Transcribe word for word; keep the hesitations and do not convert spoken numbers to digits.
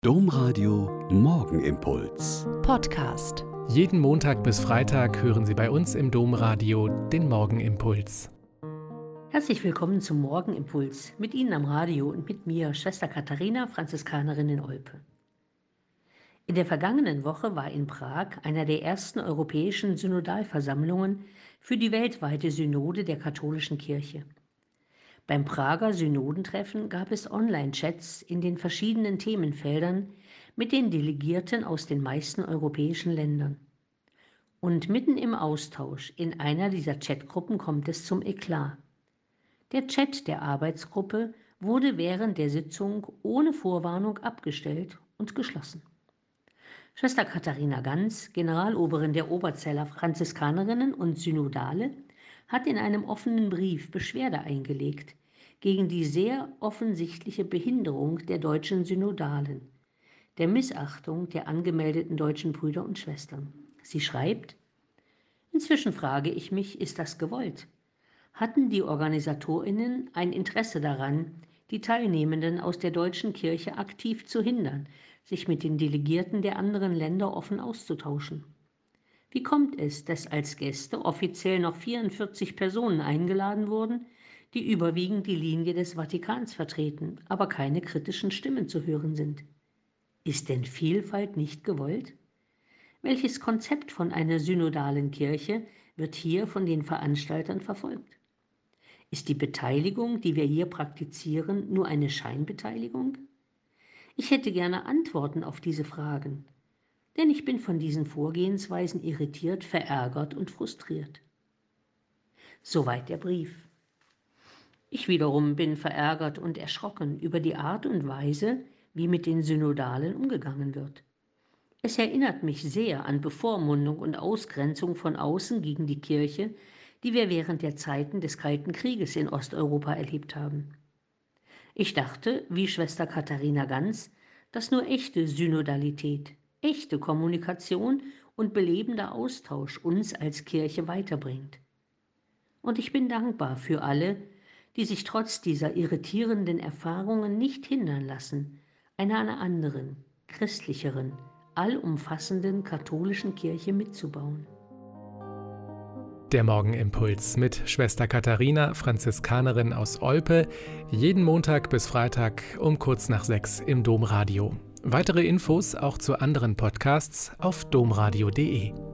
Domradio Morgenimpuls. Podcast. Jeden Montag bis Freitag hören Sie bei uns im Domradio den Morgenimpuls. Herzlich willkommen zum Morgenimpuls. Mit Ihnen am Radio und mit mir, Schwester Katharina, Franziskanerin in Olpe. In der vergangenen Woche war in Prag einer der ersten europäischen Synodalversammlungen für die weltweite Synode der katholischen Kirche. Beim Prager Synodentreffen gab es Online-Chats in den verschiedenen Themenfeldern mit den Delegierten aus den meisten europäischen Ländern. Und mitten im Austausch in einer dieser Chatgruppen kommt es zum Eklat. Der Chat der Arbeitsgruppe wurde während der Sitzung ohne Vorwarnung abgestellt und geschlossen. Schwester Katharina Ganz, Generaloberin der Oberzeller Franziskanerinnen und Synodale, hat in einem offenen Brief Beschwerde eingelegt gegen die sehr offensichtliche Behinderung der deutschen Synodalen, der Missachtung der angemeldeten deutschen Brüder und Schwestern. Sie schreibt: Inzwischen frage ich mich, ist das gewollt? Hatten die OrganisatorInnen ein Interesse daran, die Teilnehmenden aus der deutschen Kirche aktiv zu hindern, sich mit den Delegierten der anderen Länder offen auszutauschen? Wie kommt es, dass als Gäste offiziell noch vierundvierzig Personen eingeladen wurden, die überwiegend die Linie des Vatikans vertreten, aber keine kritischen Stimmen zu hören sind? Ist denn Vielfalt nicht gewollt? Welches Konzept von einer synodalen Kirche wird hier von den Veranstaltern verfolgt? Ist die Beteiligung, die wir hier praktizieren, nur eine Scheinbeteiligung? Ich hätte gerne Antworten auf diese Fragen. Denn ich bin von diesen Vorgehensweisen irritiert, verärgert und frustriert. Soweit der Brief. Ich wiederum bin verärgert und erschrocken über die Art und Weise, wie mit den Synodalen umgegangen wird. Es erinnert mich sehr an Bevormundung und Ausgrenzung von außen gegen die Kirche, die wir während der Zeiten des Kalten Krieges in Osteuropa erlebt haben. Ich dachte, wie Schwester Katharina Ganz, dass nur echte Synodalität, echte Kommunikation und belebender Austausch uns als Kirche weiterbringt. Und ich bin dankbar für alle, die sich trotz dieser irritierenden Erfahrungen nicht hindern lassen, einer einer anderen, christlicheren, allumfassenden katholischen Kirche mitzubauen. Der Morgenimpuls mit Schwester Katharina, Franziskanerin aus Olpe, jeden Montag bis Freitag um kurz nach sechs im Domradio. Weitere Infos auch zu anderen Podcasts auf domradio punkt de.